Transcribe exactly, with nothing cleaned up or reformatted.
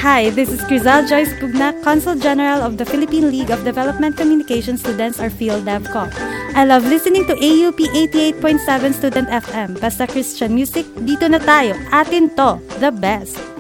Hi, this is Crizal Joyce Pugnac, Consul General of the Philippine League of Development Communication Students or PhilDevCo. I love listening to A U P eighty-eight point seven Student F M. Basta Christian Music, dito na tayo. Atin to, the best.